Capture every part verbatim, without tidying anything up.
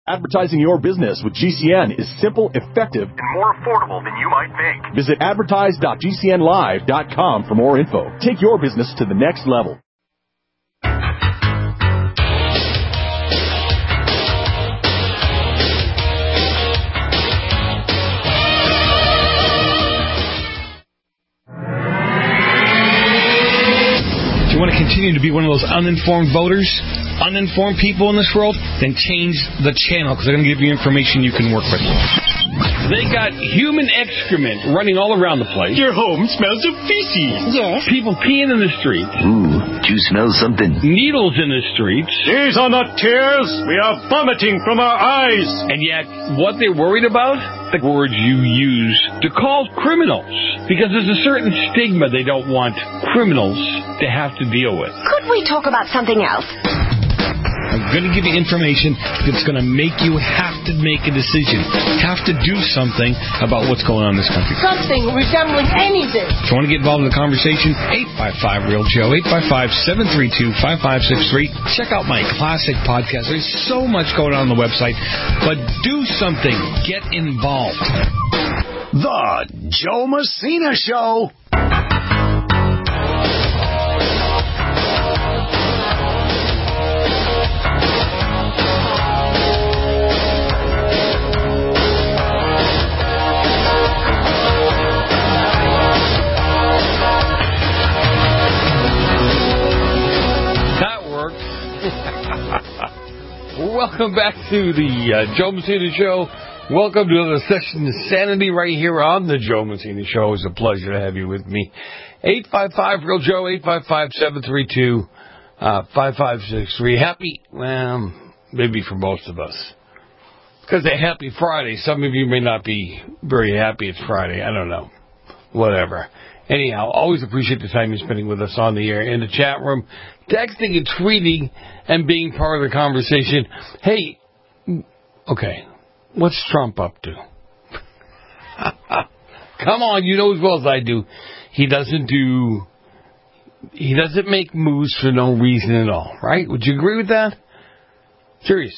Advertising your business with G C N is simple, effective, and more affordable than you might think. Visit advertise dot g c n live dot com for more info. Take your business to the next level. Do you want to continue to be one of those uninformed voters? Uninformed people in this world? Then change the channel, because they're going to give you information you can work with. They got human excrement running all around the place. Your home smells of feces. Yes. People peeing in the streets. Ooh, do you smell something? Needles in the streets. These are not tears. We are vomiting from our eyes. And yet, what they're worried about? The words you use to call criminals. Because there's a certain stigma they don't want criminals to have to deal with. Could we talk about something else? I'm going to give you information that's going to make you have to make a decision, have to do something about what's going on in this country. Something resembling anything. If you want to get involved in the conversation, eight five five, real Joe, eight five five, seven three two, five five six three. Check out my classic podcast. There's so much going on on the website, but do something. Get involved. The Joe Messina Show. Welcome back to the uh, Joe Messina Show. Welcome to another session of Sanity right here on the Joe Messina Show. It's a pleasure to have you with me. eight five five, real Joe, eight five five, seven three two, five five six three. Happy, well, maybe for most of us. Because a happy Friday. Some of you may not be very happy it's Friday. I don't know. Whatever. Anyhow, always appreciate the time you're spending with us on the air, in the chat room, texting and tweeting and being part of the conversation. Hey, okay, what's Trump up to? Come on, you know as well as I do. He doesn't do, he doesn't make moves for no reason at all, right? Would you agree with that? Serious.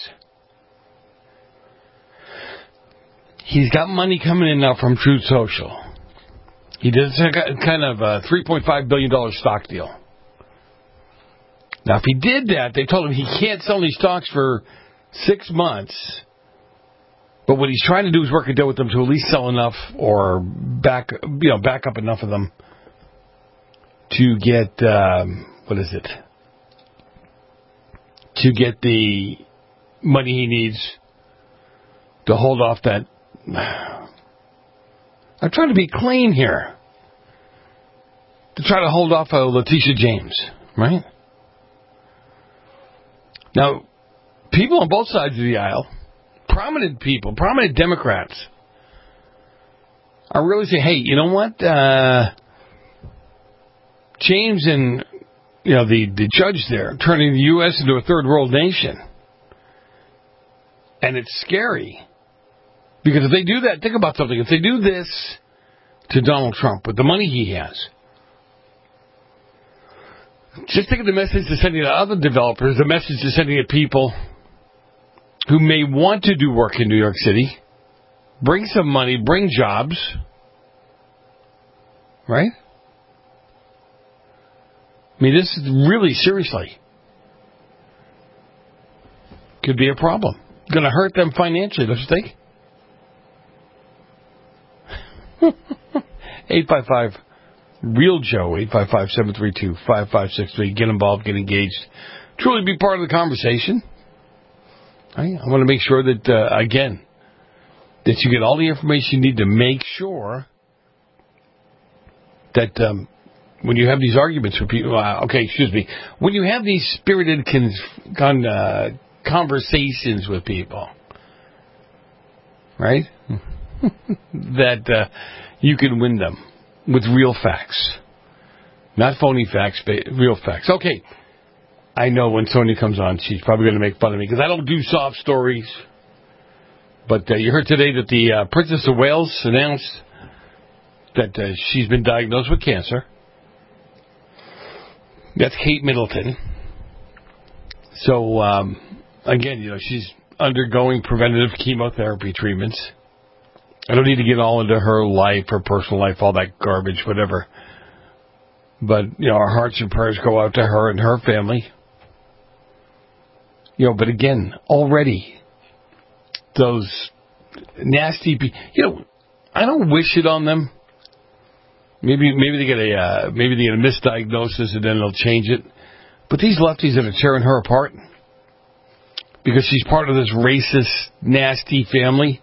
He's got money coming in now from Truth Social. He did a kind of a three point five billion dollars stock deal. Now, if he did that, they told him he can't sell any stocks for six months. But what he's trying to do is work a deal with them to at least sell enough or back, you know, back up enough of them to get, um, what is it? To get the money he needs to hold off that. I'm trying to be clean here. To try to hold off uh, Letitia James, right? Now, people on both sides of the aisle, prominent people, prominent Democrats, are really saying, hey, you know what? Uh, James and, you know, the, the judge there, turning the U S into a third world nation. And it's scary. Because if they do that, think about something. If they do this to Donald Trump with the money he has, just think of the message they're sending to other developers, the message they're sending to people who may want to do work in New York City, bring some money, bring jobs, right? I mean, this is really, seriously, could be a problem. Going to hurt them financially, don't you think? eight five five, real Joe, eight five five, seven three two, five five six three. Get involved, get engaged. Truly be part of the conversation. I, I want to make sure that, uh, again, that you get all the information you need to make sure that um, when you have these arguments with people, uh, okay, excuse me, when you have these spirited con, con, uh, conversations with people, right, that uh, you can win them with real facts. Not phony facts, but real facts. Okay, I know when Sonia comes on, she's probably going to make fun of me because I don't do soft stories. But uh, you heard today that the uh, Princess of Wales announced that uh, she's been diagnosed with cancer. That's Kate Middleton. So, um, again, you know, she's undergoing preventative chemotherapy treatments. I don't need to get all into her life, her personal life, all that garbage, whatever. But, you know, our hearts and prayers go out to her and her family. You know, but again, already, those nasty people, you know, I don't wish it on them. Maybe maybe they get a uh, maybe they get a misdiagnosis and then they'll change it. But these lefties that are tearing her apart because she's part of this racist, nasty family.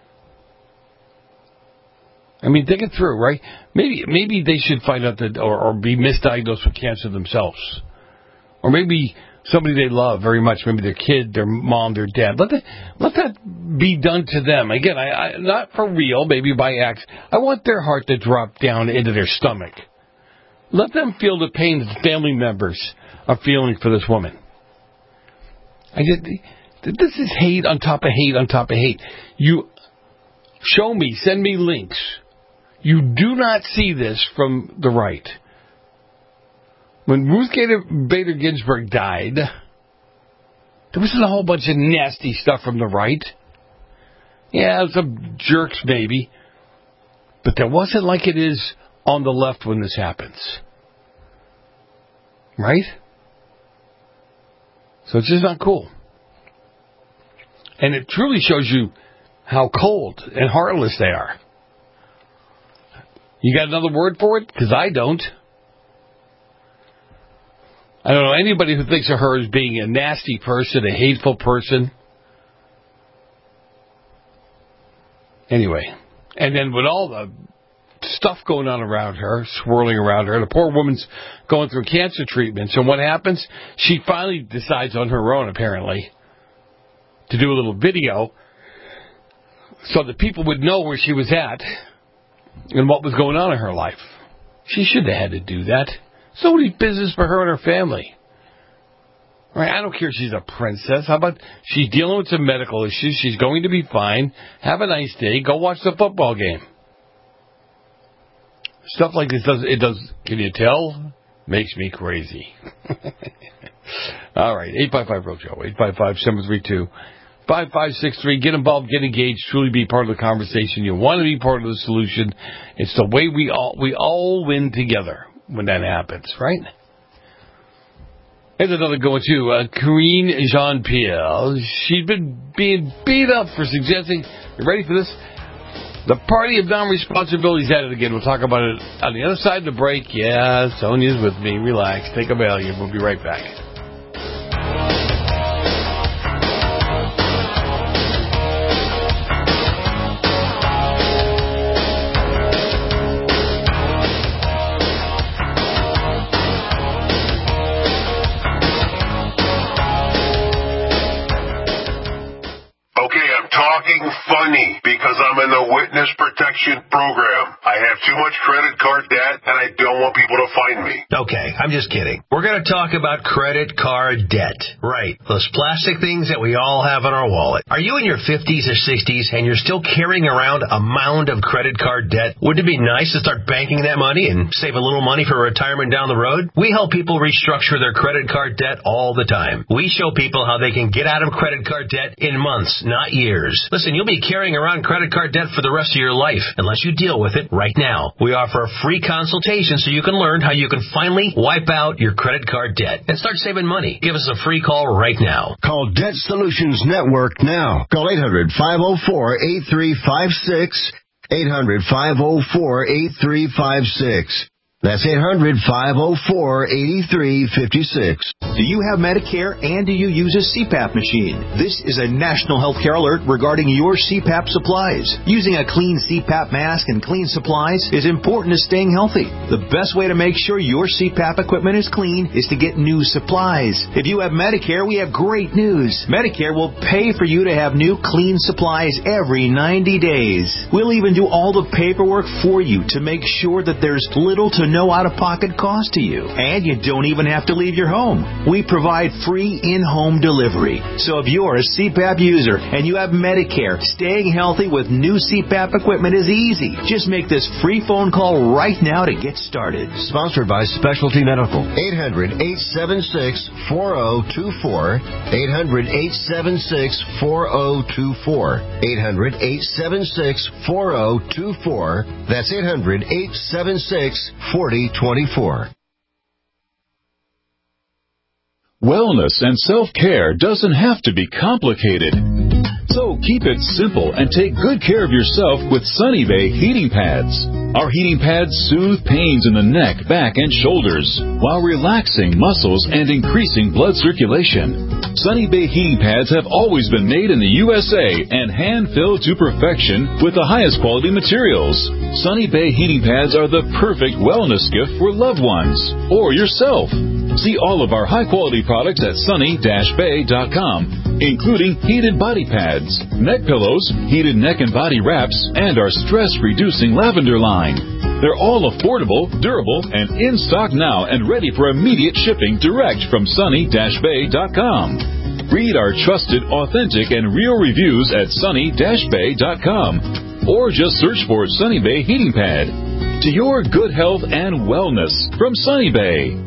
I mean, think it through, right? Maybe maybe they should find out that or, or be misdiagnosed with cancer themselves, or maybe somebody they love very much, maybe their kid, their mom, their dad. Let that, let that be done to them. Again, I, I, not for real, maybe by accident. I want their heart to drop down into their stomach. Let them feel the pain that the family members are feeling for this woman. I did, this is hate on top of hate on top of hate. You show me, send me links. You do not see this from the right. When Ruth Bader Ginsburg died, there wasn't a whole bunch of nasty stuff from the right. Yeah, some jerks maybe. But there wasn't like it is on the left when this happens. Right? So it's just not cool. And it truly shows you how cold and heartless they are. You got another word for it? Because I don't. I don't know anybody who thinks of her as being a nasty person, a hateful person. Anyway, and then with all the stuff going on around her, swirling around her, the poor woman's going through cancer treatments, and what happens? She finally decides on her own, apparently, to do a little video so that people would know where she was at and what was going on in her life. She shouldn't have had to do that. Nobody's business for her and her family. All right, I don't care if she's a princess. How about she's dealing with some medical issues. She's going to be fine. Have a nice day. Go watch the football game. Stuff like this does, it does, can you tell? Makes me crazy. All right, eight five five, R O J O, eight five five, seven three two, five five six three. Get involved, get engaged, truly be part of the conversation. You want to be part of the solution. It's the way we all, we all win together when that happens, right? Here's another going to uh, Karine Jean-Pierre. She's been being beat up for suggesting, you ready for this? The party of non-responsibility's at it again. We'll talk about it on the other side of the break. Yeah, Sonia's with me. Relax. Take a Valium. We'll be right back. Funny, because I'm in the witness protection program. I have too much credit card debt, and I don't want people to find me. Okay, I'm just kidding. We're going to talk about credit card debt. Right, those plastic things that we all have in our wallet. Are you in your fifties or sixties and you're still carrying around a mound of credit card debt? Wouldn't it be nice to start banking that money and save a little money for retirement down the road? We help people restructure their credit card debt all the time. We show people how they can get out of credit card debt in months, not years. Listen, you'll be carrying around credit card debt for the rest of your life unless you deal with it right now. We offer a free consultation so you can learn how you can finally wipe out your credit card debt and start saving money. Give us a free call right now. Call Debt Solutions Network now. Call eight hundred, five oh four, eight three five six. eight hundred, five oh four, eight three five six. That's eight hundred, five oh four, eight three five six. Do you have Medicare and do you use a C PAP machine? This is a national healthcare alert regarding your C PAP supplies. Using a clean C PAP mask and clean supplies is important to staying healthy. The best way to make sure your C PAP equipment is clean is to get new supplies. If you have Medicare, we have great news. Medicare will pay for you to have new clean supplies every ninety days. We'll even do all the paperwork for you to make sure that there's little to no out-of-pocket cost to you. And you don't even have to leave your home. We provide free in-home delivery. So if you're a C PAP user and you have Medicare, staying healthy with new C PAP equipment is easy. Just make this free phone call right now to get started. Sponsored by Specialty Medical. eight hundred, eight seven six, four zero two four. eight hundred, eight seven six, four zero two four. eight hundred, eight seven six, four zero two four. That's eight hundred, eight seven six, four zero two four. Wellness and self-care doesn't have to be complicated. So keep it simple and take good care of yourself with Sunny Bay heating pads. Our heating pads soothe pains in the neck, back, and shoulders while relaxing muscles and increasing blood circulation. Sunny Bay heating pads have always been made in the U S A and hand-filled to perfection with the highest quality materials. Sunny Bay heating pads are the perfect wellness gift for loved ones or yourself. See all of our high-quality products at sunny dash bay dot com, including heated body pads, neck pillows, heated neck and body wraps, and our stress-reducing lavender line. They're all affordable, durable, and in stock now and ready for immediate shipping direct from sunny dash bay dot com. Read our trusted, authentic, and real reviews at sunny dash bay dot com or just search for Sunny Bay Heating Pad. To your good health and wellness from Sunny Bay.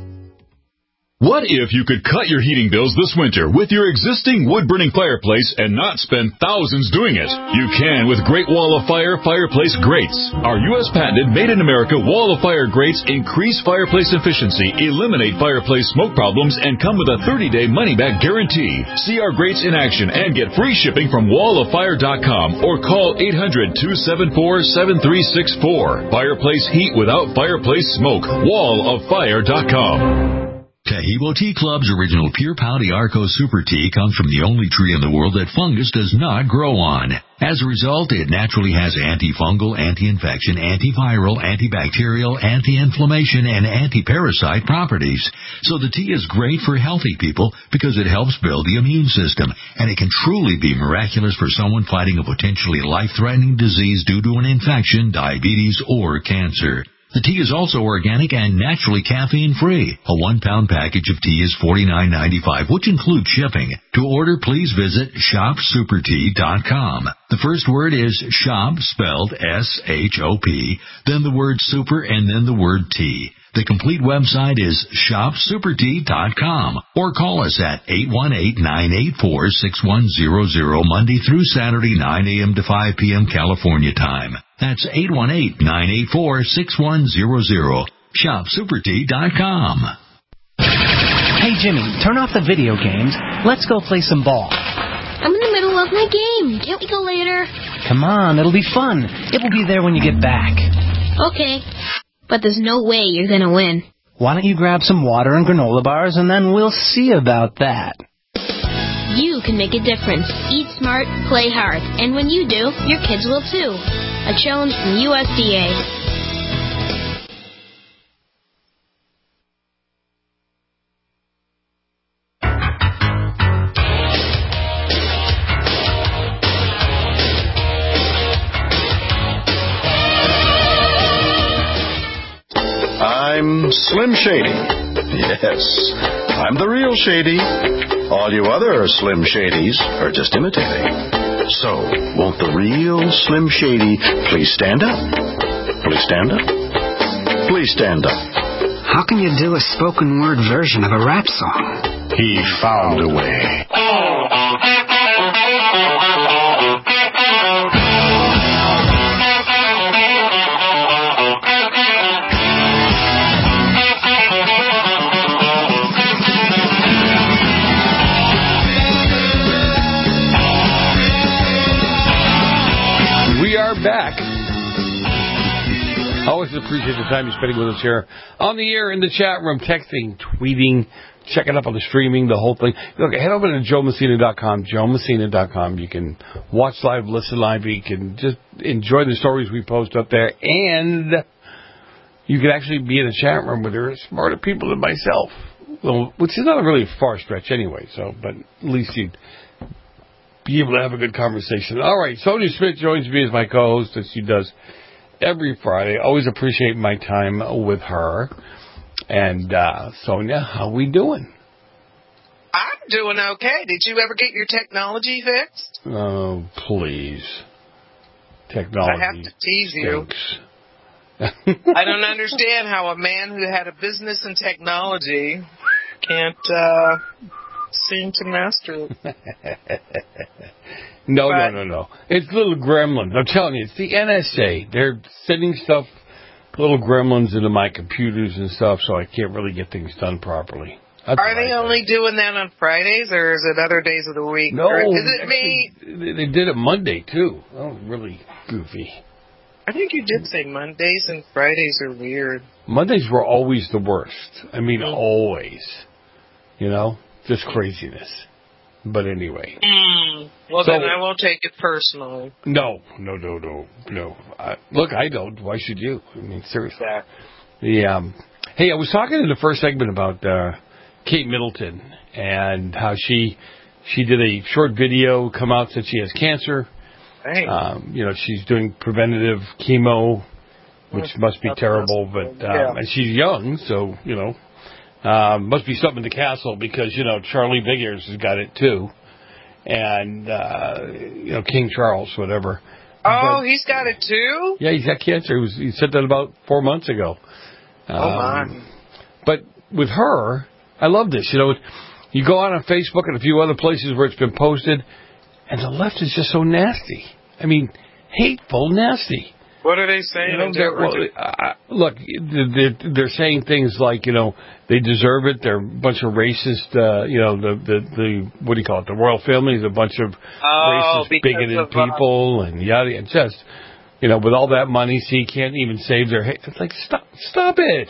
What if you could cut your heating bills this winter with your existing wood-burning fireplace and not spend thousands doing it? You can with Great Wall of Fire fireplace grates. Our U S patented made-in-America Wall of Fire grates increase fireplace efficiency, eliminate fireplace smoke problems, and come with a thirty-day money-back guarantee. See our grates in action and get free shipping from wall of fire dot com or call eight hundred, two seven four, seven three six four. Fireplace heat without fireplace smoke. wall of fire dot com. Tahibo Tea Club's original Pure Pouty Arco Super Tea comes from the only tree in the world that fungus does not grow on. As a result, it naturally has antifungal, anti-infection, antiviral, antibacterial, anti-inflammation, and anti-parasite properties. So the tea is great for healthy people because it helps build the immune system, and it can truly be miraculous for someone fighting a potentially life-threatening disease due to an infection, diabetes, or cancer. The tea is also organic and naturally caffeine-free. A one-pound package of tea is forty-nine ninety-five, which includes shipping. To order, please visit shop super tea dot com. The first word is shop, spelled S H O P, then the word super, and then the word tea. The complete website is shop super tea dot com or call us at eight one eight, nine eight four, six one zero zero Monday through Saturday, nine a.m. to five p.m. California time. That's eight one eight, nine eight four, six one zero zero. shop super tea dot com. Hey, Jimmy, turn off the video games. Let's go play some ball. I'm in the middle of my game. Can't we go later? Come on, it'll be fun. It will be there when you get back. Okay. But there's no way you're going to win. Why don't you grab some water and granola bars, and then we'll see about that. You can make a difference. Eat smart, play hard. And when you do, your kids will too. A challenge from U S D A. I'm Slim Shady. Yes, I'm the real Shady. All you other Slim Shadys are just imitating. So, won't the real Slim Shady please stand up? Please stand up? Please stand up. How can you do a spoken word version of a rap song? He found a way. Back. Always appreciate the time you're spending with us here on the air, in the chat room, texting, tweeting, checking up on the streaming, the whole thing. Look, head over to joe messina dot com, joe messina dot com. You can watch live, listen live. You can just enjoy the stories we post up there, and you can actually be in a chat room with there smarter people than myself, well, which is not a really far stretch anyway. So, but at least you'd be able to have a good conversation. All right, Sonia Smith joins me as my co-host, as she does every Friday. Always appreciate my time with her. And, uh, Sonia, how we doing? I'm doing okay. Did you ever get your technology fixed? Oh, please. Technology. I have to tease you. Stinks. I don't understand how a man who had a business in technology can't uh, seem to master it. No, but, no, no, no. It's little gremlins. I'm telling you, it's the N S A. They're sending stuff, little gremlins into my computers and stuff, so I can't really get things done properly. That's Are they only doing that on Fridays, or is it other days of the week? No. Or is it me? They, they did it Monday, too. Oh, really goofy. I think you did say Mondays and Fridays are weird. Mondays were always the worst. I mean, mm. always. You know? Just craziness. But anyway. Mm. Well, so, then I won't take it personally. No, no, no, no, no. I, look, I don't. Why should you? I mean, seriously. Exactly. The, um, hey, I was talking in the first segment about uh, Kate Middleton and how she she did a short video come out that she has cancer. Hey. Um, you know, she's doing preventative chemo, which mm, must be terrible, but um, yeah. and she's young, so, you know. Um, must be something to Castle because, you know, Charlie Biggers has got it too. And, uh, you know, King Charles, whatever. Oh, but, he's got it too? Yeah, he's got cancer. He, was, he said that about four months ago. Um, oh, my. But with her, I love this. You know, you go out on Facebook and a few other places where it's been posted, and the left is just so nasty. I mean, hateful, nasty. What are they saying? You know, they're, well, uh, look, they're, they're saying things like, you know, they deserve it. They're a bunch of racist, uh, you know, the, the, the, what do you call it? The royal family is a bunch of oh, racist, bigoted of, people uh, and yada, and just, you know, with all that money, see, can't even save their, it's like, stop, stop it.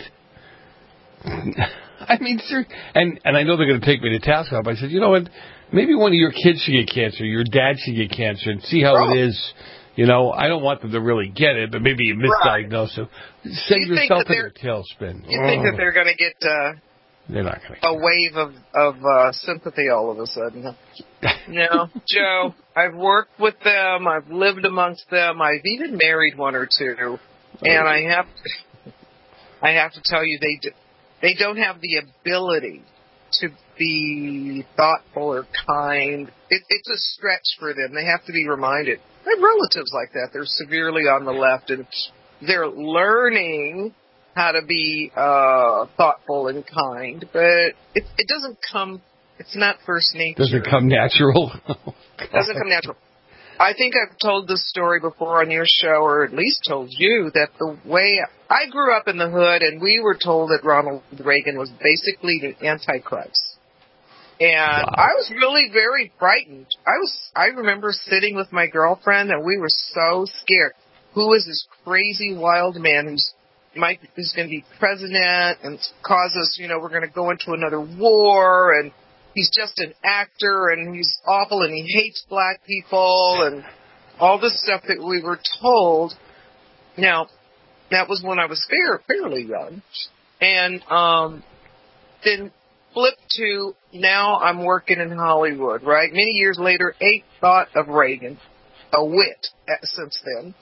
I mean, sir, and, and I know they're going to take me to task up. I said, you know what? Maybe one of your kids should get cancer. Your dad should get cancer and see how oh. it is. You know, I don't want them to really get it, but maybe you misdiagnose them. Right. Save you yourself in a tailspin. You oh. think that they're going to get uh, they're not going a wave of, of uh, sympathy all of a sudden? No, Joe, I've worked with them. I've lived amongst them. I've even married one or two. And I have to, I have to tell you, they, do, they don't have the ability to be thoughtful or kind. It, it's a stretch for them. They have to be reminded. I have relatives like that. They're severely on the left, and they're learning how to be uh, thoughtful and kind, but it, it doesn't come, it's not first nature. Does it come natural? Oh, it doesn't come natural. I think I've told this story before on your show, or at least told you, that the way I grew up in the hood, and we were told that Ronald Reagan was basically the Antichrist. And wow. I was really very frightened. I was, I remember sitting with my girlfriend and we were so scared. Who is this crazy wild man who's, might, who's going to be president and cause us, you know, we're going to go into another war, and he's just an actor and he's awful and he hates black people and all this stuff that we were told. Now, that was when I was fair, fairly young. And, um, then, flip to now I'm working in Hollywood, right? Many years later, ain't thought of Reagan, a wit since then,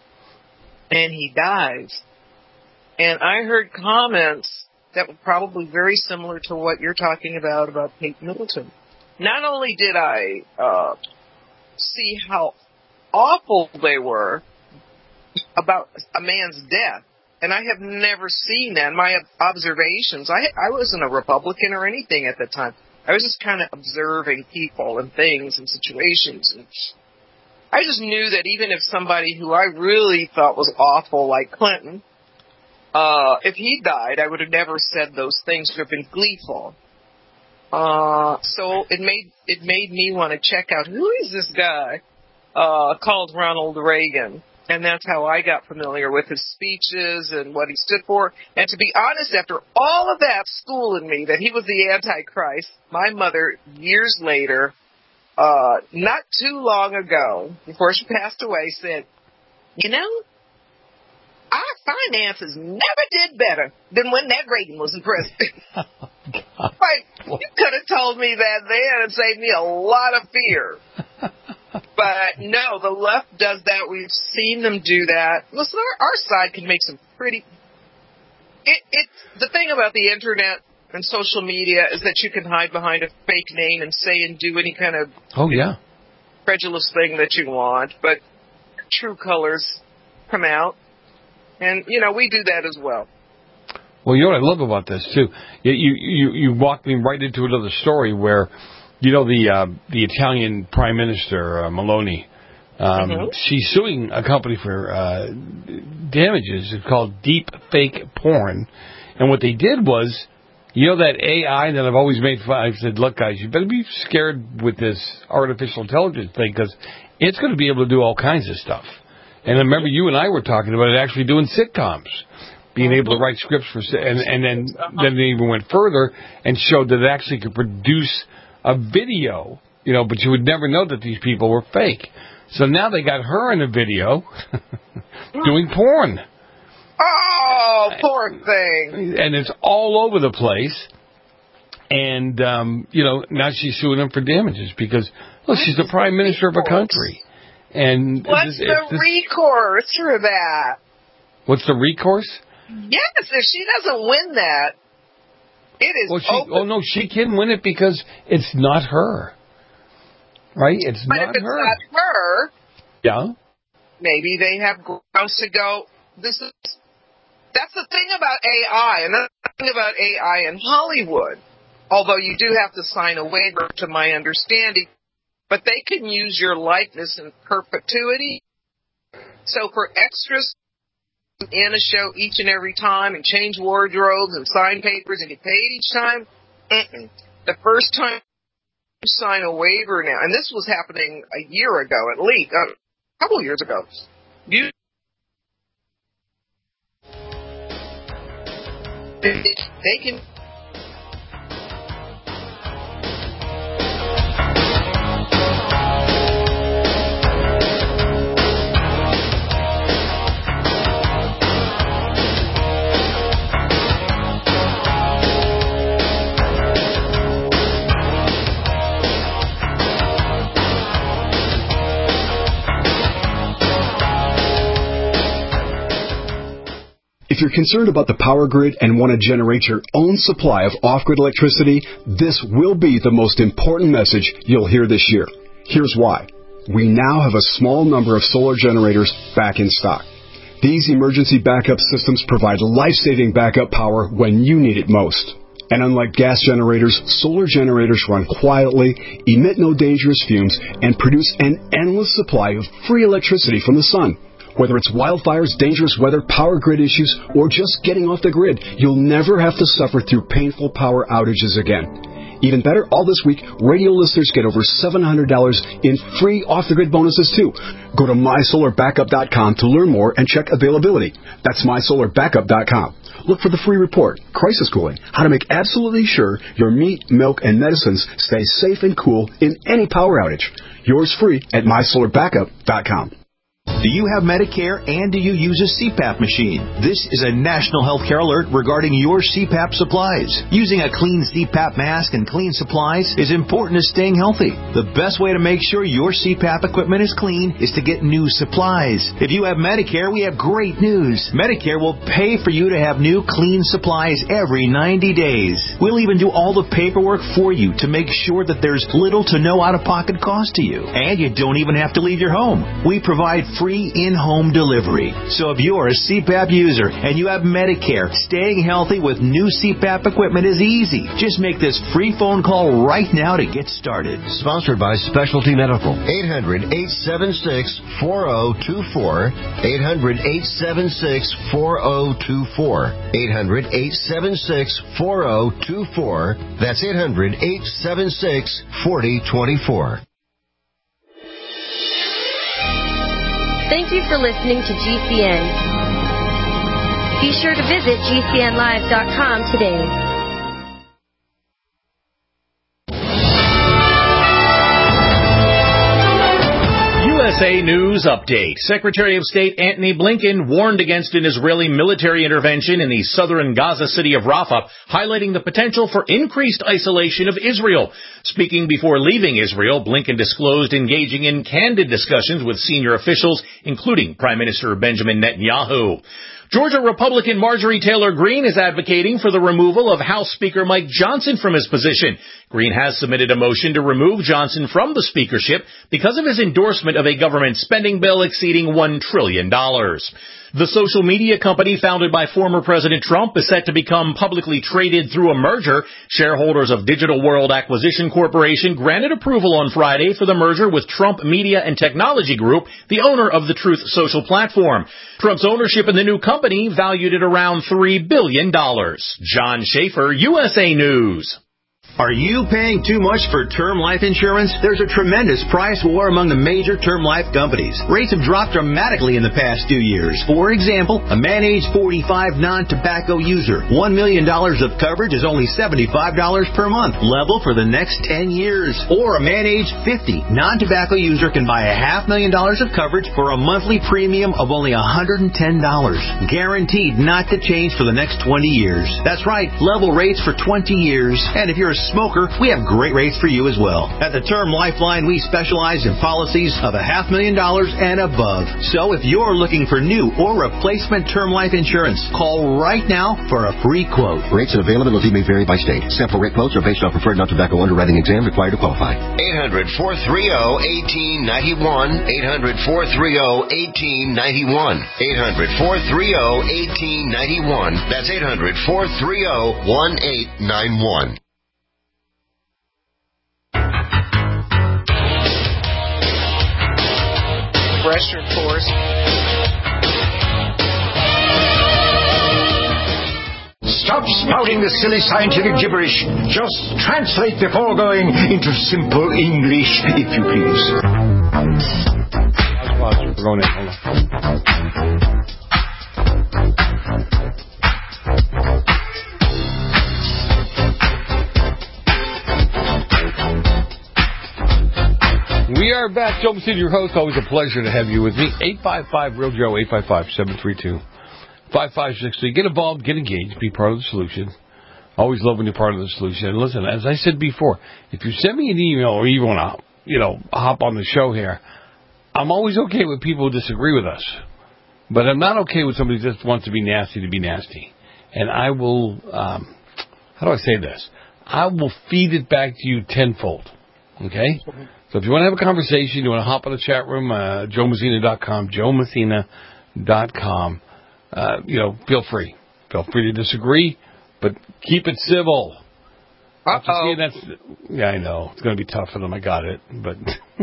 and he dies. And I heard comments that were probably very similar to what you're talking about, about Kate Middleton. Not only did I uh, see how awful they were about a man's death, and I have never seen that. My observations, I I wasn't a Republican or anything at the time. I was just kind of observing people and things and situations. And I just knew that even if somebody who I really thought was awful, like Clinton, uh, if he died, I would have never said those things. Would have been gleeful. Uh, so it made it made me want to check out, who is this guy uh, called Ronald Reagan. And that's how I got familiar with his speeches and what he stood for. And to be honest, after all of that schooling me that he was the Antichrist, my mother, years later, uh, not too long ago, before she passed away, said, you know, our finances never did better than when that Reagan was in prison. Like, you could have told me that then and saved me a lot of fear. But But no, the left does that. We've seen them do that. Listen, our, our side can make some pretty. It, it the thing about the internet and social media is that you can hide behind a fake name and say and do any kind of oh yeah credulous thing that you want, but true colors come out, and you know we do that as well. Well, you know what I love about this too. You you you walked me right into another story where, you know, the uh, the Italian Prime Minister uh, Meloni, um, mm-hmm. she's suing a company for uh, damages. It's called Deep Fake Porn, and what they did was, you know, that A I that I've always made fun. I said, look, guys, you better be scared with this artificial intelligence thing because it's going to be able to do all kinds of stuff. And I remember you and I were talking about it actually doing sitcoms. Being able to write scripts for, and, and then then they even went further and showed that it actually could produce a video, you know, but you would never know that these people were fake. So now they got her in a video doing porn. Oh, poor thing. And it's all over the place. And, um, you know, now she's suing them for damages because, look, she's the prime minister of a country. And what's this, the this, recourse for that? What's the recourse? Yes, if she doesn't win that, it is well, she, open. Oh, no, she can win it because it's not her. Right? It's but not if it's her. not her, yeah. maybe they have grounds to go, this is, that's the thing about A I, and that's the thing about A I in Hollywood, although you do have to sign a waiver to my understanding, but they can use your likeness in perpetuity. So for extras in a show each and every time and change wardrobes and sign papers and get paid each time. Mm-mm. The first time you sign a waiver now, and this was happening a year ago at least, uh, a couple of years ago. You they can. If you're concerned about the power grid and want to generate your own supply of off-grid electricity, this will be the most important message you'll hear this year. Here's why. We now have a small number of solar generators back in stock. These emergency backup systems provide life-saving backup power when you need it most. And unlike gas generators, solar generators run quietly, emit no dangerous fumes, and produce an endless supply of free electricity from the sun. Whether it's wildfires, dangerous weather, power grid issues, or just getting off the grid, you'll never have to suffer through painful power outages again. Even better, all this week, radio listeners get over seven hundred dollars in free off-the-grid bonuses, too. Go to my solar backup dot com to learn more and check availability. That's my solar backup dot com. Look for the free report, Crisis Cooling, how to make absolutely sure your meat, milk, and medicines stay safe and cool in any power outage. Yours free at my solar backup dot com. Do you have Medicare and do you use a C PAP machine? This is a national healthcare alert regarding your C PAP supplies. Using a clean C PAP mask and clean supplies is important to staying healthy. The best way to make sure your C PAP equipment is clean is to get new supplies. If you have Medicare, we have great news. Medicare will pay for you to have new clean supplies every ninety days. We'll even do all the paperwork for you to make sure that there's little to no out-of-pocket cost to you. And you don't even have to leave your home. We provide free in-home delivery. So if you're a C PAP user and you have Medicare, staying healthy with new C PAP equipment is easy. Just make this free phone call right now to get started. Sponsored by Specialty Medical. eight hundred, eight seven six, four zero two four. eight hundred, eight seven six, four zero two four. eight hundred, eight seven six, four zero two four. That's eight hundred, eight seven six, four zero two four. Thank you for listening to G C N. Be sure to visit G C N live dot com today. U S S A News Update. Secretary of State Antony Blinken warned against an Israeli military intervention in the southern Gaza city of Rafah, highlighting the potential for increased isolation of Israel. Speaking before leaving Israel, Blinken disclosed engaging in candid discussions with senior officials, including Prime Minister Benjamin Netanyahu. Georgia Republican Marjorie Taylor Greene is advocating for the removal of House Speaker Mike Johnson from his position. Greene has submitted a motion to remove Johnson from the speakership because of his endorsement of a government spending bill exceeding one trillion dollars. The social media company founded by former President Trump is set to become publicly traded through a merger. Shareholders of Digital World Acquisition Corporation granted approval on Friday for the merger with Trump Media and Technology Group, the owner of the Truth Social platform. Trump's ownership in the new company valued at around three billion dollars. John Schaefer, U S A News. Are you paying too much for term life insurance? There's a tremendous price war among the major term life companies. Rates have dropped dramatically in the past two years. For example, a man age forty-five non-tobacco user, one million dollars of coverage is only seventy-five dollars per month, level for the next ten years. Or a man age fifty non-tobacco user can buy a half million dollars of coverage for a monthly premium of only one hundred ten dollars. Guaranteed not to change for the next twenty years. That's right, level rates for twenty years. And if you're a smoker, we have great rates for you as well. At the Term Lifeline, we specialize in policies of a half million dollars and above. So if you're looking for new or replacement term life insurance, call right now for a free quote. Rates and availability may vary by state. Sample rate quotes are based on preferred non-tobacco underwriting exam required to qualify. eight hundred, four three zero, one eight nine one. eight hundred, four three zero, one eight nine one. eight hundred, four three zero, one eight nine one. That's eight hundred, four three zero, one eight nine one. Pressure force. Stop spouting the silly scientific gibberish. Just translate the foregoing into simple English, if you please. We're going in. Hold on. We are back. Joe Messina, your host. Always a pleasure to have you with me. eight five five, real Joe, eight five five, seven three two, five five six three. Get involved, get engaged, be part of the solution. Always love when you're part of the solution. And listen, as I said before, if you send me an email or you want to, you know, hop on the show here, I'm always okay with people who disagree with us. But I'm not okay with somebody who just wants to be nasty to be nasty. And I will, um, how do I say this? I will feed it back to you tenfold. Okay? So if you want to have a conversation, you want to hop on the chat room, uh, joe messina dot com, joe messina dot com, uh, you know, feel free. Feel free to disagree, but keep it civil. Uh-oh. That's, yeah, I know. It's going to be tough for them. I got it. But,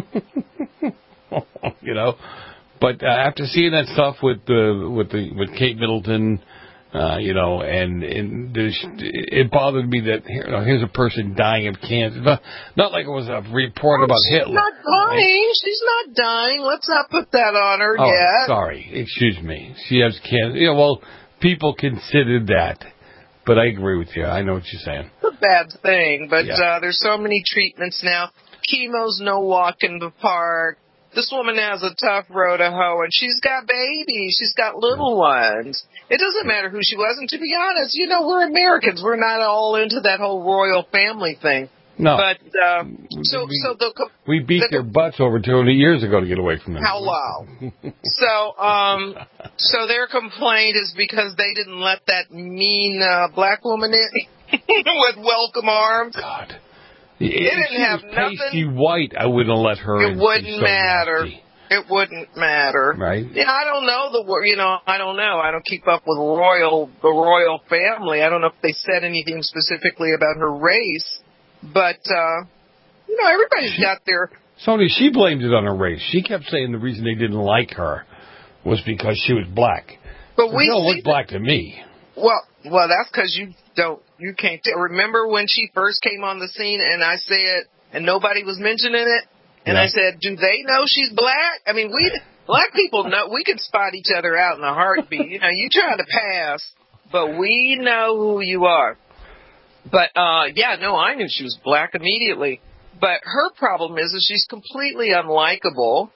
you know, but uh, after seeing that stuff with, uh, with, the, with Kate Middleton, Uh, you know, and, and it bothered me that here, you know, here's a person dying of cancer. Not, not like it was a report oh, about she's Hitler. She's not dying. Right? She's not dying. Let's not put that on her oh, yet. Sorry. Excuse me. She has cancer. You know, well, people considered that. But I agree with you. I know what you're saying. It's a bad thing. But yeah. uh, there's so many treatments now. Chemo's no walk in the park. This woman has a tough road to hoe, and she's got babies. She's got little ones. It doesn't matter who she was, and to be honest, you know, we're Americans. We're not all into that whole royal family thing. No. But, uh, so, we, so the... We beat the, their butts over two hundred years ago to get away from them. Hello. so, um, so their complaint is because they didn't let that mean, uh, black woman in with welcome arms. God. It didn't have nothing. Pasty nothing. white, I wouldn't have let her It in. wouldn't so matter. nasty. It wouldn't matter. Right. Yeah, I don't know the you know I don't know. I don't keep up with royal the royal family. I don't know if they said anything specifically about her race, but uh, you know everybody's she, got their. Sony, she blamed it on her race. She kept saying the reason they didn't like her was because she was black. But we don't see look black to me. Well, well, that's because you don't. You can't t- remember when she first came on the scene, and I said, and nobody was mentioning it, and yeah. I said, do they know she's black? I mean, we black people know we can spot each other out in a heartbeat. You know, you trying to pass, but we know who you are. But uh, yeah, no, I knew she was black immediately. But her problem is that she's completely unlikable.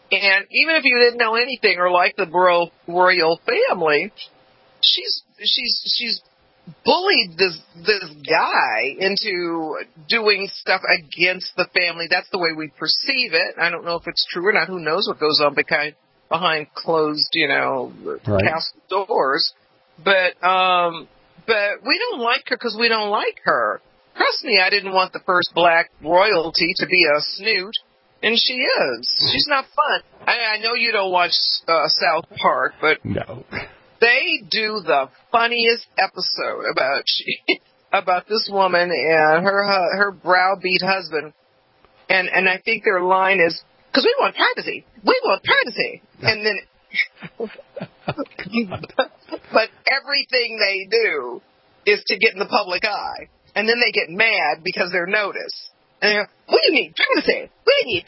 And even if you didn't know anything or like the royal, royal family, she's she's she's bullied this this guy into doing stuff against the family. That's the way we perceive it. I don't know if it's true or not. Who knows what goes on behind behind closed, you know, right. castle doors. But um, but we don't like her because we don't like her. Trust me, I didn't want the first black royalty to be a snoot. And she is. She's not fun. I, I know you don't watch uh, South Park, but no. They do the funniest episode about she, about this woman and her her browbeat husband, and and I think their line is, "Because we want privacy, we want privacy," and then, but everything they do is to get in the public eye, and then they get mad because they're noticed. And they go, we need privacy. We need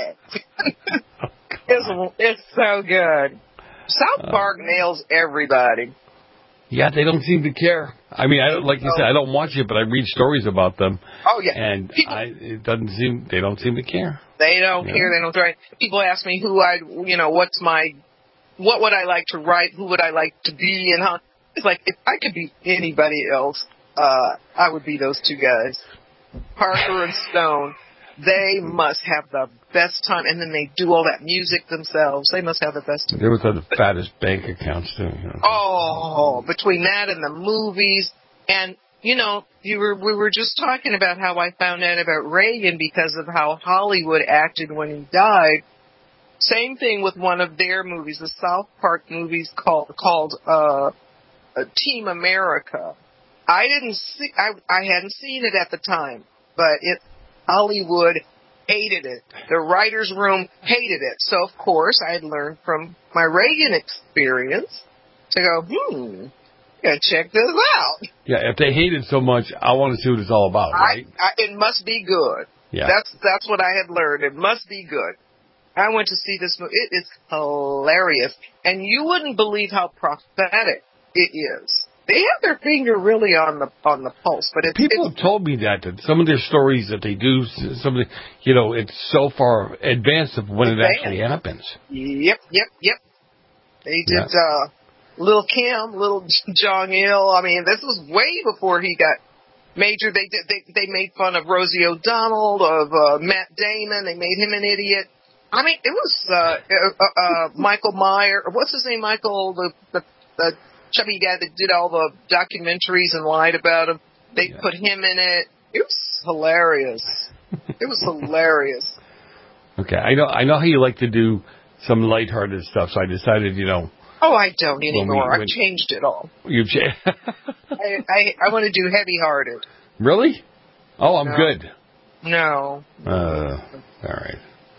privacy. it's, it's so good. South Park uh, nails everybody. Yeah, they don't seem to care. I mean, I don't, like you said, I don't watch it, but I read stories about them. Oh yeah, and People, I, it doesn't seem they don't seem to care. They don't yeah. care. They don't try. People ask me who I, you know, what's my, what would I like to write? Who would I like to be? And how? It's like if I could be anybody else, uh, I would be those two guys. Parker and Stone, they must have the best time, and then they do all that music themselves. They must have the best time. They must have the fattest bank accounts, too. You know. Oh, between that and the movies, and, you know, you were we were just talking about how I found out about Reagan because of how Hollywood acted when he died. Same thing with one of their movies, the South Park movies called, called uh, Team America. I didn't see, I, I hadn't seen it at the time, but it, Hollywood hated it. The writer's room hated it. So, of course, I had learned from my Reagan experience to go, hmm, gotta check this out. Yeah, if they hate it so much, I want to see what it's all about, right? I, I, it must be good. Yeah. That's, that's what I had learned. It must be good. I went to see this movie. It is hilarious. And you wouldn't believe how prophetic it is. They have their finger really on the on the pulse, but it's, people it's, have told me that that some of their stories that they do, some of the, you know, it's so far advanced of when advanced. It actually happens. Yep, yep, yep. They did yeah. uh, Lil Kim, Little Jong Il. I mean, this was way before he got major. They did they they made fun of Rosie O'Donnell, of uh, Matt Damon. They made him an idiot. I mean, it was uh, uh, uh, Michael Meyer. What's his name? Michael the the. the chubby guy that did all the documentaries and lied about him. They yeah. put him in it. It was hilarious. It was hilarious. Okay, I know I know how you like to do some lighthearted stuff, so I decided, you know. Oh, I don't anymore. We, when, I've changed it all. You've changed. I, I I want to do heavy-hearted. Really? Oh, I'm no. good. No. Uh, all right.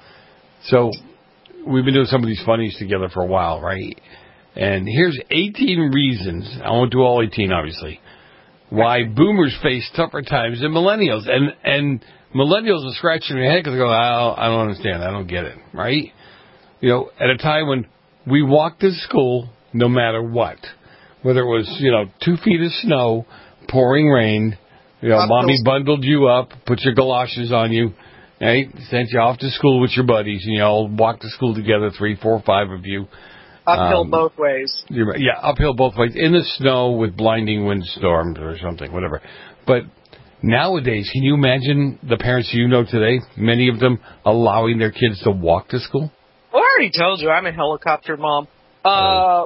So we've been doing some of these funnies together for a while, right? And here's eighteen reasons, I won't do all eighteen, obviously, why boomers face tougher times than millennials. And and millennials are scratching their head because they go, I don't, I don't understand, I don't get it, right? You know, at a time when we walked to school no matter what, whether it was, you know, two feet of snow, pouring rain, you know, mommy bundled you up, put your galoshes on you, right, sent you off to school with your buddies, and you all walked to school together, three, four, five of you. Uphill um, both ways. Yeah, uphill both ways. In the snow with blinding windstorms or something, whatever. But nowadays, can you imagine the parents you know today, many of them allowing their kids to walk to school? Well, I already told you, I'm a helicopter mom. Uh,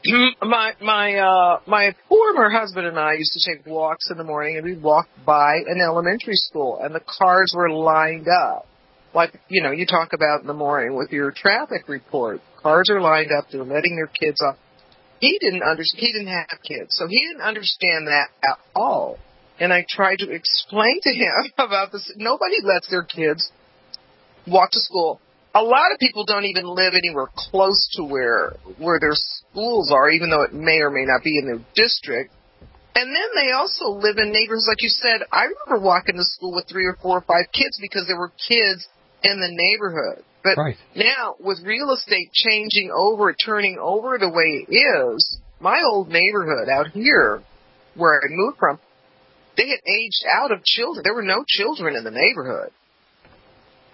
my my uh, my former husband and I used to take walks in the morning, and we'd walk by an elementary school, and the cars were lined up. Like, you know, you talk about in the morning with your traffic report. Cars are lined up. They're letting their kids off. He didn't understand. He didn't have kids, so he didn't understand that at all. And I tried to explain to him about this. Nobody lets their kids walk to school. A lot of people don't even live anywhere close to where where their schools are, even though it may or may not be in their district. And then they also live in neighborhoods, like you said. I remember walking to school with three or four or five kids because there were kids in the neighborhood. But right. now, with real estate changing over, turning over the way it is, my old neighborhood out here, where I moved from, they had aged out of children. There were no children in the neighborhood.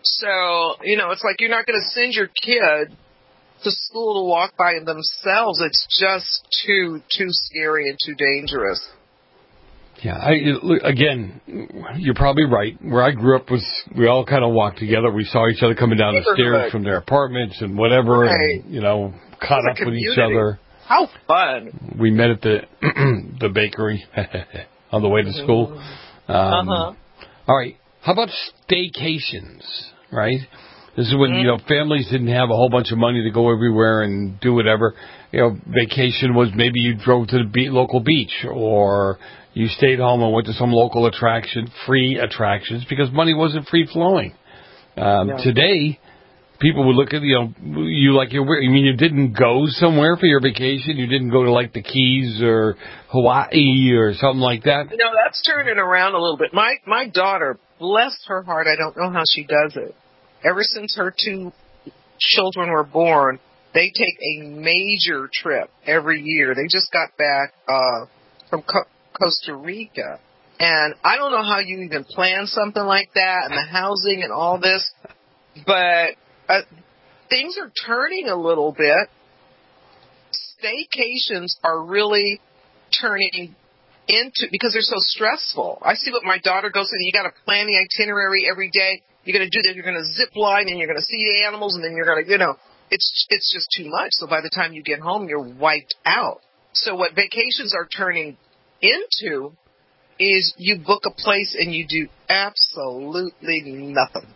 So, you know, it's like you're not going to send your kid to school to walk by themselves. It's just too, too scary and too dangerous. Yeah, I, again, you're probably right. Where I grew up was we all kind of walked together. We saw each other coming down the stairs from their apartments and whatever, right. and, you know, caught up with each other. How fun. We met at the the bakery on the way to school. Um, uh-huh. All right, how about staycations, right? This is when, mm-hmm. you know, families didn't have a whole bunch of money to go everywhere and do whatever. You know, vacation was maybe you drove to the be- local beach, or you stayed home and went to some local attraction, free attractions, because money wasn't free flowing. Um, yeah. Today, people would look at, you know, you like your, I mean, you didn't go somewhere for your vacation. You didn't go to like the Keys or Hawaii or something like that. You know, that's turning around a little bit. My, my daughter, bless her heart, I don't know how she does it. Ever since her two children were born, they take a major trip every year. They just got back uh, from Co- Costa Rica. And I don't know how you even plan something like that and the housing and all this, but uh, things are turning a little bit. Staycations are really turning into, because they're so stressful. I see what my daughter goes through. You got to plan the itinerary every day. You're going to do that. You're going to zip line, and you're going to see the animals, and then you're going to, you know, it's it's just too much. So by the time you get home, you're wiped out. So what vacations are turning into is you book a place and you do absolutely nothing.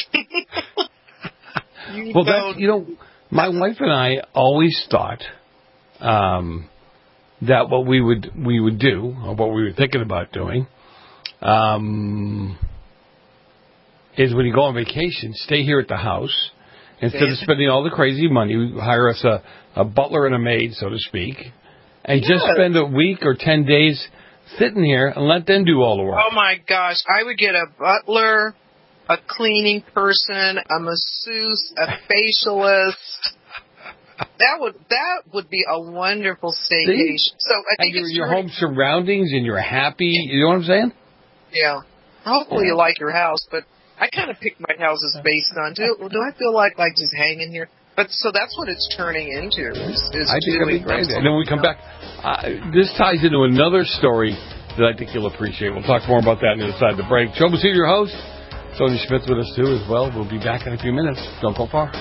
you well, that's, you know, my wife and I always thought um, that what we would we would do, or what we were thinking about doing, um, is when you go on vacation, stay here at the house. Instead of spending all the crazy money, we hire us a, a butler and a maid, so to speak, and yes. just spend a week or ten days sitting here and let them do all the work. Oh, my gosh. I would get a butler, a cleaning person, a masseuse, a facialist. That would that would be a wonderful staycation. So I think and it's your, your home surroundings, and you're happy. You know what I'm saying? Yeah. Hopefully yeah. you like your house, but I kind of pick my houses based on, do, do I feel like, like just hanging here? But so that's what it's turning into. Is, is I think that'd be great. And then when we come back, uh, this ties into another story that I think you'll appreciate. We'll talk more about that on the other side of the break. Joe Messina, your host. Sonia Schmidt with us, too, as well. We'll be back in a few minutes. Don't go far.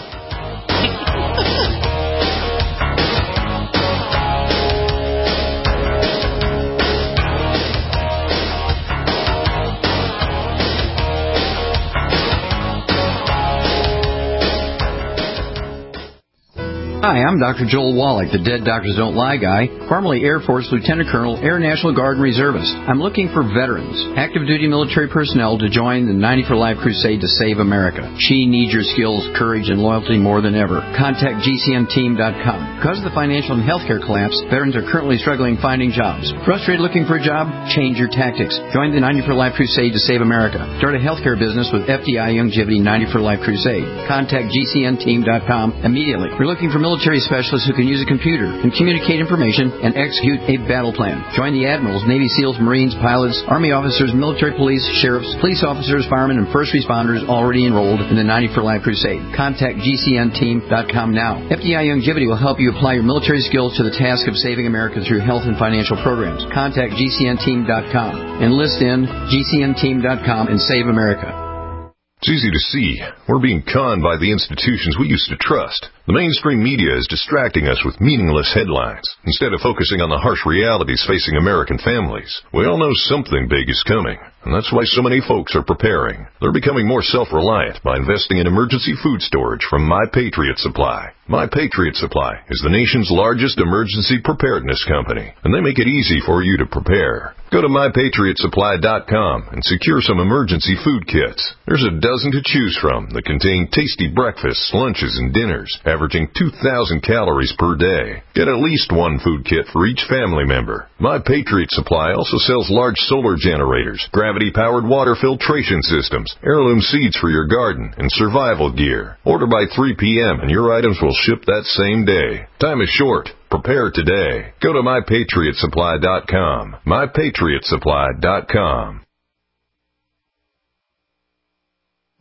Hi, I'm Doctor Joel Wallach, the Dead Doctors Don't Lie guy, formerly Air Force Lieutenant Colonel, Air National Guard and Reservist. I'm looking for veterans, active duty military personnel to join the ninety for Life crusade to save America. She needs your skills, courage, and loyalty more than ever. Contact G C N team dot com. Because of the financial and healthcare collapse, veterans are currently struggling finding jobs. Frustrated looking for a job? Change your tactics. Join the ninety for Life crusade to save America. Start a healthcare business with F D I Longevity ninety for Life crusade. Contact G C N team dot com immediately. We're looking for military specialists who can use a computer and communicate information and execute a battle plan. Join the admirals, Navy SEALs, Marines, pilots, Army officers, military police, sheriffs, police officers, firemen, and first responders already enrolled in the ninety for Life crusade. Contact G C N team dot com now. F D I Longevity will help you apply your military skills to the task of saving America through health and financial programs. Contact G C N team dot com. Enlist in G C N team dot com and save America. It's easy to see. We're being conned by the institutions we used to trust. The mainstream media is distracting us with meaningless headlines instead of focusing on the harsh realities facing American families. We all know something big is coming, and that's why so many folks are preparing. They're becoming more self-reliant by investing in emergency food storage from My Patriot Supply. My Patriot Supply is the nation's largest emergency preparedness company, and they make it easy for you to prepare. Go to my patriot supply dot com and secure some emergency food kits. There's a dozen to choose from that contain tasty breakfasts, lunches, and dinners, averaging two thousand calories per day. Get at least one food kit for each family member. My Patriot Supply also sells large solar generators, gravity-powered water filtration systems, heirloom seeds for your garden, and survival gear. Order by three p.m. and your items will ship that same day. Time is short. Prepare today. Go to my patriot supply dot com. my patriot supply dot com.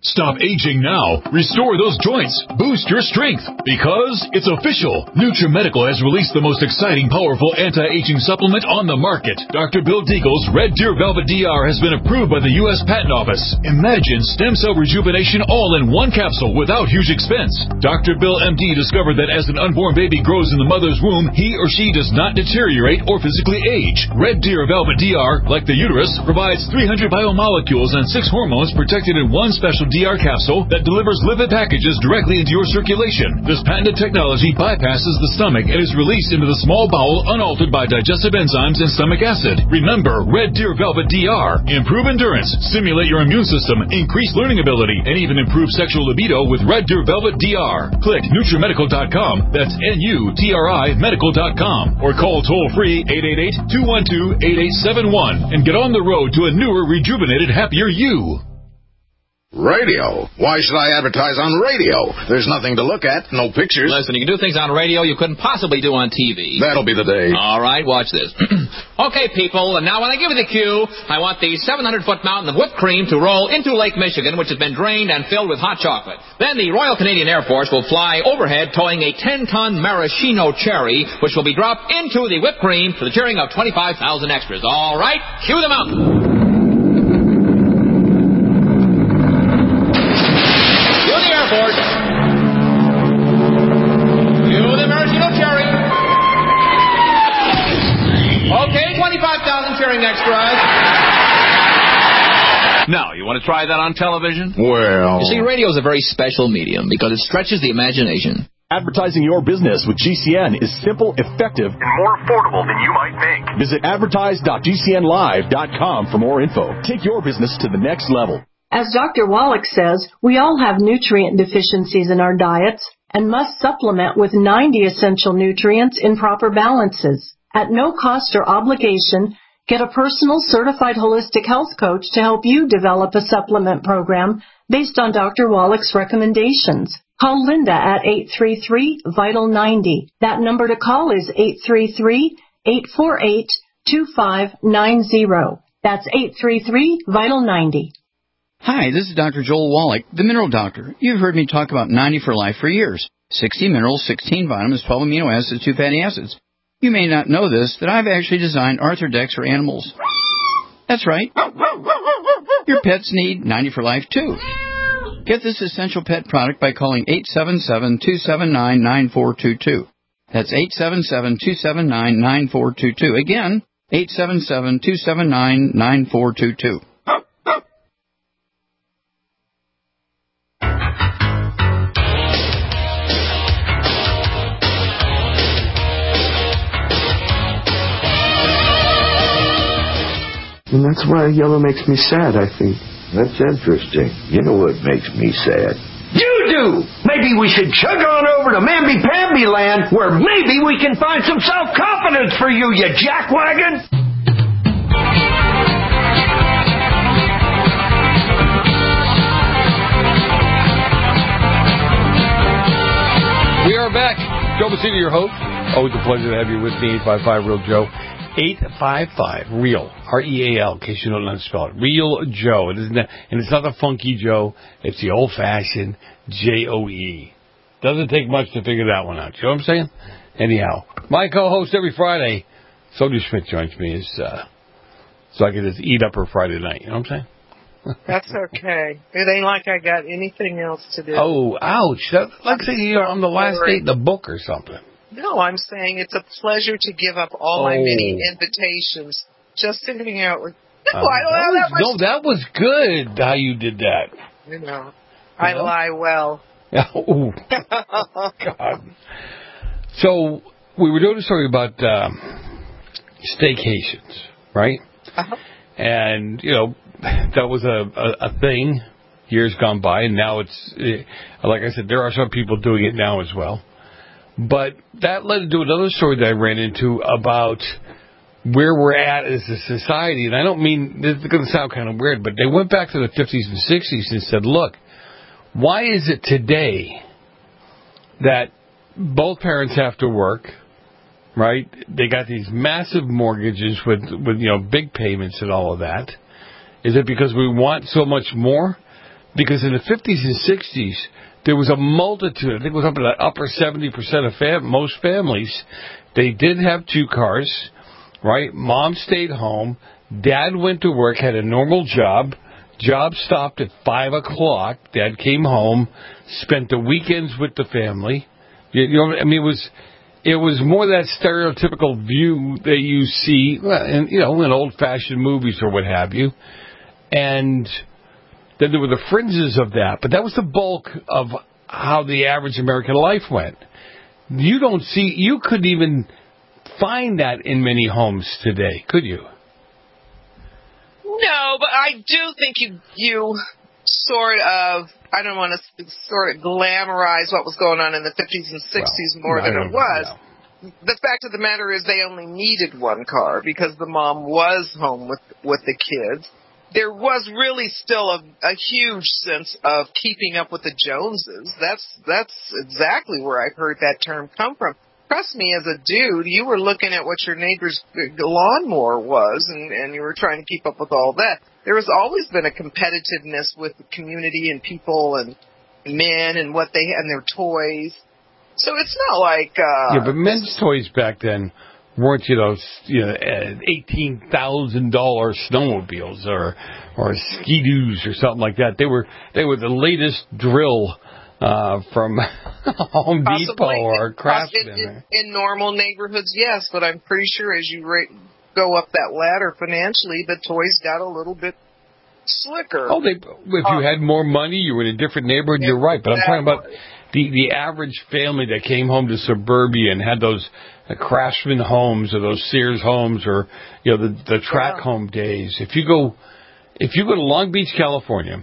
Stop aging now. Restore those joints. Boost your strength. Because it's official. NutriMedical has released the most exciting, powerful anti-aging supplement on the market. Doctor Bill Deagle's Red Deer Velvet D R has been approved by the U S Patent Office. Imagine stem cell rejuvenation all in one capsule without huge expense. Doctor Bill M D discovered that as an unborn baby grows in the mother's womb, he or she does not deteriorate or physically age. Red Deer Velvet D R, like the uterus, provides three hundred biomolecules and six hormones protected in one special D R capsule that delivers lipid packages directly into your circulation. This patented technology bypasses the stomach and is released into the small bowel unaltered by digestive enzymes and stomach acid. Remember, Red Deer Velvet D R. Improve endurance, stimulate your immune system, increase learning ability, and even improve sexual libido with Red Deer Velvet D R. Click NutriMedical dot com. That's N U T R I medical dot com. Or call toll-free eight eight eight, two one two, eight eight seven one and get on the road to a newer, rejuvenated, happier you. Radio? Why should I advertise on radio? There's nothing to look at, no pictures. Listen, you can do things on radio you couldn't possibly do on T V. That'll be the day. All right, watch this. Okay, people, and now when I give you the cue, I want the seven hundred foot mountain of whipped cream to roll into Lake Michigan, which has been drained and filled with hot chocolate. Then the Royal Canadian Air Force will fly overhead towing a ten ton maraschino cherry, which will be dropped into the whipped cream to the cheering of twenty-five thousand extras. All right, cue the mountain. Okay, twenty-five thousand cheering extras. Now, you want to try that on television? Well... You see, radio is a very special medium because it stretches the imagination. Advertising your business with G C N is simple, effective, and more affordable than you might think. Visit advertise dot G C N live dot com for more info. Take your business to the next level. As Doctor Wallach says, we all have nutrient deficiencies in our diets and must supplement with ninety essential nutrients in proper balances. At no cost or obligation, get a personal certified holistic health coach to help you develop a supplement program based on Doctor Wallach's recommendations. Call Linda at eight three three, vital ninety. That number to call is eight three three, eight four eight, two five nine zero. That's eight three three, vital ninety. Hi, this is Doctor Joel Wallach, the Mineral Doctor. You've heard me talk about ninety for Life for years. sixty minerals, sixteen vitamins, twelve amino acids, two fatty acids. You may not know this, that I've actually designed Arthrodex for animals. That's right. Your pets need ninety for Life, too. Get this essential pet product by calling eight seven seven, two seven nine, nine four two two. That's eight seven seven, two seven nine, nine four two two. Again, eight seven seven, two seven nine, nine four two two. And that's why yellow makes me sad, I think. That's interesting. You know what makes me sad? You do! Maybe we should chug on over to Mamby-Pamby Land, where maybe we can find some self-confidence for you, you jackwagon! We are back. Joe Messina, your host. Always a pleasure to have you with me, eight five five, real Joe. eight five five, REAL, R E A L, in case you don't know how to spell it. Real Joe. It isn't that, and it's not the funky Joe. It's the old-fashioned J O E. Doesn't take much to figure that one out. You know what I'm saying? Anyhow, my co-host every Friday, Sonia Schmidt, joins me, is, uh, so I can just eat up her Friday night. You know what I'm saying? That's okay. It ain't like I got anything else to do. Oh, ouch. That, like saying you're on the last date in the book or something. No, I'm saying it's a pleasure to give up all oh. my many invitations just to hang out with. No, uh, I don't have that much. No, that was good how you did that. You know, I you know? lie well. Oh, God. So, we were doing a story about um, staycations, right? Uh-huh. And, you know, that was a, a, a thing years gone by, and now it's, like I said, there are some people doing it now as well. But that led to another story that I ran into about where we're at as a society. And I don't mean, this is going to sound kind of weird, but they went back to the fifties and sixties and said, look, why is it today that both parents have to work, right? They got these massive mortgages with, with you know, big payments and all of that. Is it because we want so much more Because in the fifties and sixties, there was a multitude. I think it was up to the upper seventy percent of fam- most families. They did have two cars, right? Mom stayed home. Dad went to work, had a normal job. Job stopped at five o'clock. Dad came home, spent the weekends with the family. You, you know, I mean, it was it was more that stereotypical view that you see, in, you know, in old-fashioned movies or what have you. And then there were the fringes of that, but that was the bulk of how the average American life went. You don't see, you couldn't even find that in many homes today, could you? No, but I do think you you sort of, I don't want to sort of glamorize what was going on in the fifties and sixties well, more no, than it was. No. The fact of the matter is they only needed one car because the mom was home with with the kids. There was really still a, a huge sense of keeping up with the Joneses. That's that's exactly where I've heard that term come from. Trust me, as a dude, you were looking at what your neighbor's lawnmower was, and, and you were trying to keep up with all that. There has always been a competitiveness with the community and people and men and what they and their toys. So it's not like uh, yeah, but men's toys back then weren't, you know, you know, eighteen thousand dollar snowmobiles or or ski-doos or something like that. They were they were the latest drill uh, from Home Possibly Depot or Craftsman. In, in, in normal neighborhoods, yes, but I'm pretty sure as you ra- go up that ladder financially, the toys got a little bit slicker. Oh, they if you uh, had more money, you were in a different neighborhood. You're right, but I'm talking about the the average family that came home to suburbia and had those uh, Craftsman homes or those Sears homes or, you know, the the track yeah. home days. If you go if you go to Long Beach, California,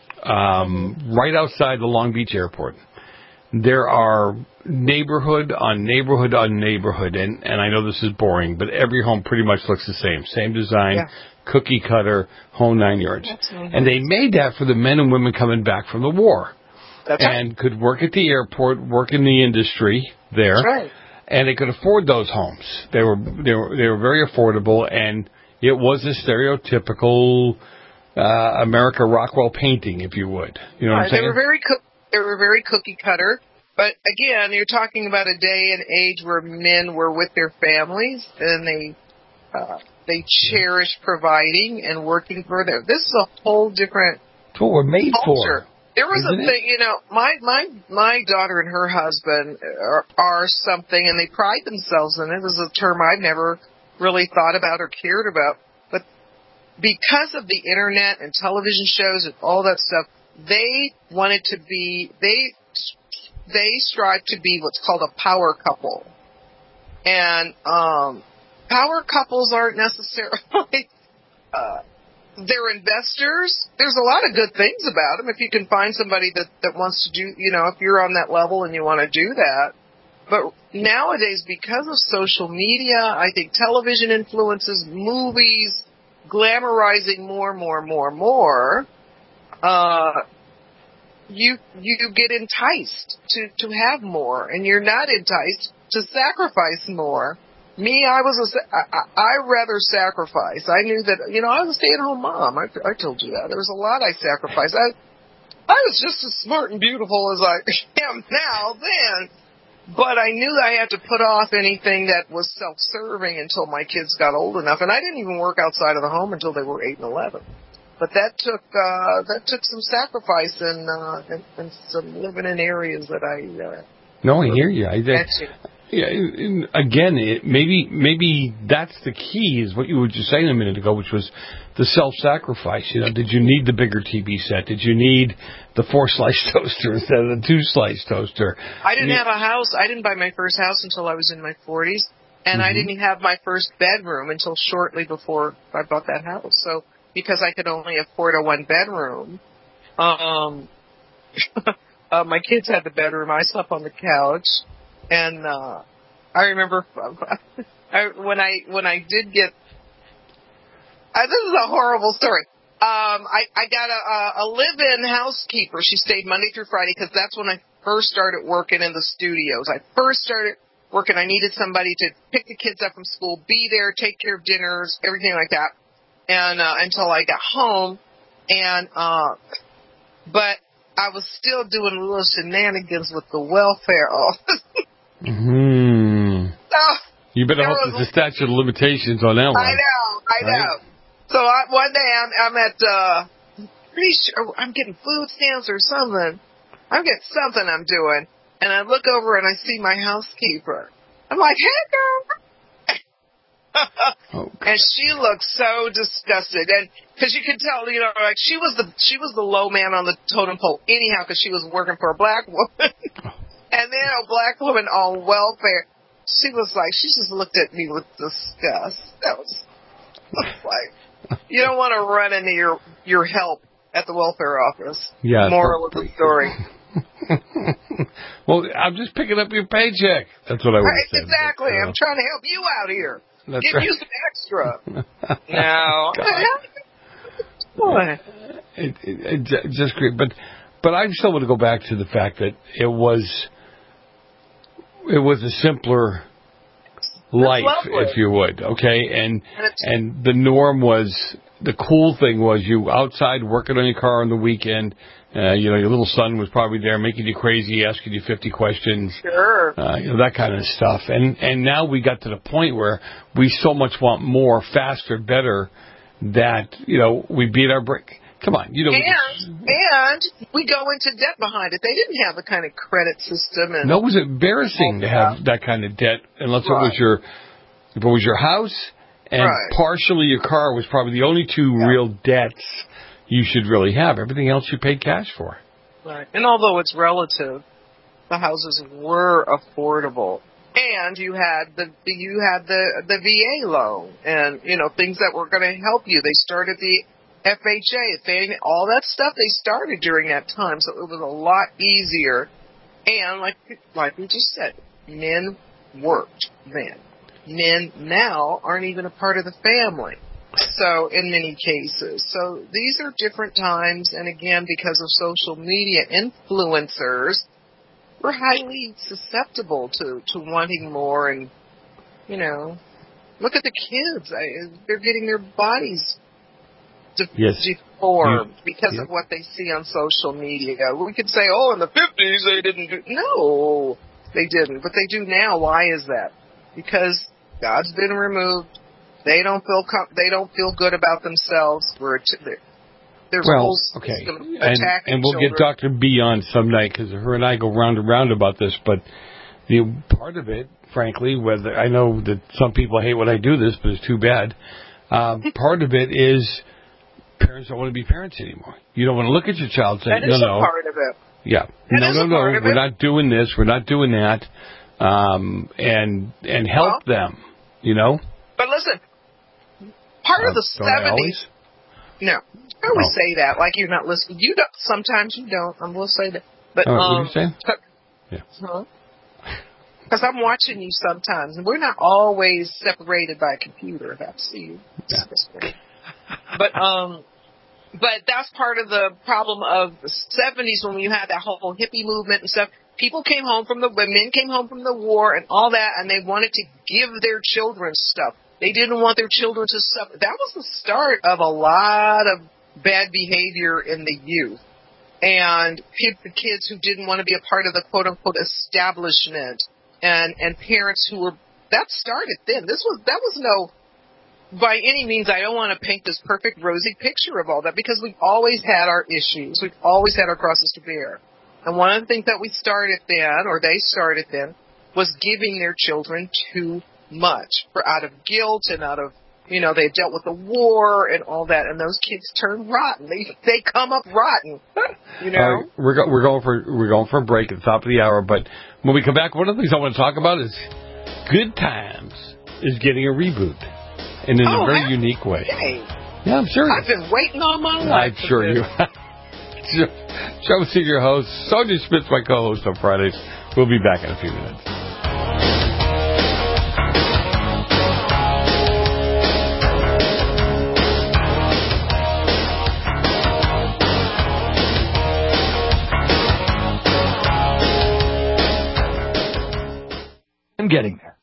um, right outside the Long Beach airport, there are neighborhood on neighborhood on neighborhood, and, and I know this is boring, but every home pretty much looks the same. Same design, yeah. cookie cutter, whole nine yards. Absolutely. And they made that for the men and women coming back from the war. That's and right. could work at the airport, work in the industry there. That's right. And they could afford those homes. They were they were they were very affordable, and it was a stereotypical uh, America Rockwell painting, if you would. You know what right. I'm saying? They were very co- they were very cookie cutter. But again, you're talking about a day and age where men were with their families and they uh, they cherished providing and working for them. This is a whole different It's what we're made culture. for. There was Isn't a it? thing, you know, my, my, my daughter and her husband are, are something, and they pride themselves in it. This is a term I've never really thought about or cared about. But because of the internet and television shows and all that stuff, they wanted to be, they, they strive to be what's called a power couple. And, um, power couples aren't necessarily, uh, they're investors. There's a lot of good things about them if you can find somebody that, that wants to do, you know, if you're on that level and you want to do that. But nowadays, because of social media, I think television influences, movies, glamorizing more, more, more, more, uh, you, you get enticed to, to have more, and you're not enticed to sacrifice more. Me, I was a, I, I rather sacrifice. I knew that, you know, I was a stay-at-home mom. I, I told you that. There was a lot I sacrificed. I, I was just as smart and beautiful as I am now then, but I knew I had to put off anything that was self-serving until my kids got old enough. And I didn't even work outside of the home until they were eight and eleven. But that took, uh, that took some sacrifice and, uh, and, and some living in areas that I, uh, No, I hear you. I, I, Yeah, again, it, maybe maybe that's the key, is what you were just saying a minute ago, which was the self-sacrifice. You know, did you need the bigger T V set? Did you need the four-slice toaster instead of the two-slice toaster? I didn't I mean, have a house. I didn't buy my first house until I was in my forties, and mm-hmm. I didn't have my first bedroom until shortly before I bought that house. So, because I could only afford a one-bedroom, um, uh, my kids had the bedroom. I slept on the couch. And uh, I remember I, when I when I did get uh, this is a horrible story. Um, I, I got a, a live-in housekeeper. She stayed Monday through Friday because that's when I first started working in the studios. I first started working. I needed somebody to pick the kids up from school, be there, take care of dinners, everything like that. And uh, until I got home, and uh, but I was still doing little shenanigans with the welfare office. Hmm. So, you better hope there's a statute of limitations on that one. I know, I right? know. So I, one day I'm, I'm at, uh, pretty sure I'm getting food stamps or something. I'm getting something I'm doing. And I look over and I see my housekeeper. I'm like, hey, girl. Oh, and she looked so disgusted. And because you could tell, you know, like she was the she was the low man on the totem pole anyhow because she was working for a black woman. And then a black woman on welfare. She was like, she just looked at me with disgust. That was, was like, you don't want to run into your, your help at the welfare office. Yeah. Moral of the story. Well, I'm just picking up your paycheck. That's what I would Right, say. exactly. But, uh, I'm trying to help you out here. That's Give right. you some extra. No. What? It, it, it just great, but but I still want to go back to the fact that it was it was a simpler life, if you would, okay, and and the norm was the cool thing was you outside working on your car on the weekend. Uh, you know, your little son was probably there making you crazy, asking you fifty questions. Sure. Uh, you know, that kind of stuff. And and now we got to the point where we so much want more, faster, better, that, you know, we beat our brick. Come on, you know. And, and we go into debt behind it. They didn't have the kind of credit system. And no, it was embarrassing to have that kind of debt, unless right. it was your, if it was your house, and right. partially your car was probably the only two yeah. real debts you should really have. Everything else you paid cash for. Right. And although it's relative, the houses were affordable. And you had the you had the the V A loan and, you know, things that were going to help you. They started the F H A, all that stuff they started during that time. So it was a lot easier. And like like we just said, men worked then. Men now aren't even a part of the family. So in many cases. So these are different times. And again, because of social media influencers, we're highly susceptible to, to wanting more. And, you know, look at the kids. I, they're getting their bodies de- yes. deformed yeah. because yeah. of what they see on social media. We could say, oh, in the fifties they didn't do. No, they didn't. But they do now. Why is that? Because God's been removed. They don't feel com- they don't feel good about themselves. We're t- there's well, a whole okay, system and, attacking and we'll children. get Doctor B on some night because her and I go round and round about this. But the part of it, frankly, whether I know that some people hate when I do this, but it's too bad. Um, part of it is parents don't want to be parents anymore. You don't want to look at your child and say, that is no, a no, part of it. Yeah, that no, is no, a no, part of we're it. not doing this, we're not doing that, um, and and help well, them, you know. But listen. Part uh, of the seventies. No, I always oh. say that like you're not listening. You don't. Sometimes you don't. I will say that. But oh, um, what are you saying? Yeah. Huh? Because I'm watching you sometimes, and we're not always separated by a computer. If I see you. Yeah. But um, but that's part of the problem of the seventies when you had that whole hippie movement and stuff. People came home from the men came home from the war and all that, and they wanted to give their children stuff. They didn't want their children to suffer. That was the start of a lot of bad behavior in the youth. And kids who didn't want to be a part of the quote-unquote establishment. And, and parents who were... That started then. This was That was no... By any means, I don't want to paint this perfect rosy picture of all that because we've always had our issues. We've always had our crosses to bear. And one of the things that we started then, or they started then, was giving their children too much for out of guilt and out of, you know, they dealt with the war and all that, and those kids turn rotten. They they come up rotten, you know. Uh, we're go- we're going for we're going for a break at the top of the hour, but when we come back, one of the things I want to talk about is Good Times is getting a reboot, and in oh, a very hey. unique way. Hey. Yeah, I'm sure. I've been waiting all my life. I'm sure you. Joe Senior host, Sonia Smith's my co-host on Fridays. We'll be back in a few minutes. I'm getting there.